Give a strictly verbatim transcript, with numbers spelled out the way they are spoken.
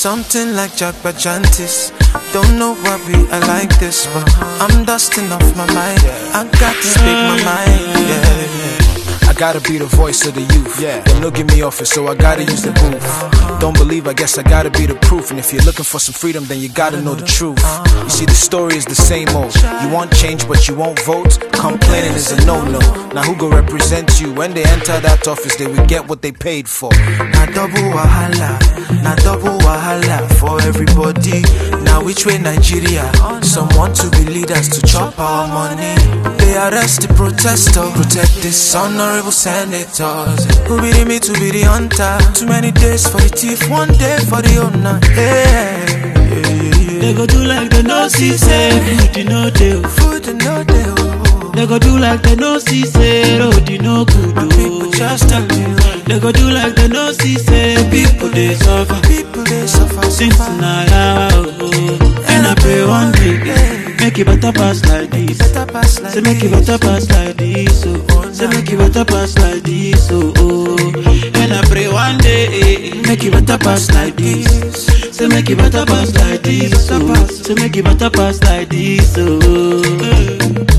something like Jack Bajantis. Don't know why we are like this, but I'm dusting off my mind. I got to speak my mind, yeah. I gotta be the voice of the youth. Yeah. Them looking me office, so I gotta use the booth. Don't believe, I guess I gotta be the proof. And if you're looking for some freedom, then you gotta know the truth. You see, the story is the same old. You want change, but you won't vote. Complaining is a no-no. Now who go represent you? When they enter that office, they will get what they paid for. Now double wahala, now double wahala for everybody. Now which way Nigeria? Some want to be leaders to chop our money. They arrest the protester, protect this honorable senators. Who be the me to be the hunter? Too many days for the thief, one day for the owner. Hey, yeah, yeah. They go do like they no see say food you no deal. Food you no deal. They go do like they no see say road you no good. My people just tell me. They go do like they no see say people they suffer. People they suffer. Since now oh, and I pray one day make it better pass like this. Say make it better pass like this. Oh, say make it better pass like this. Oh, oh. And I pray one day make it better pass like this. Say make it better pass like this. Oh, say make it better pass like this. Oh.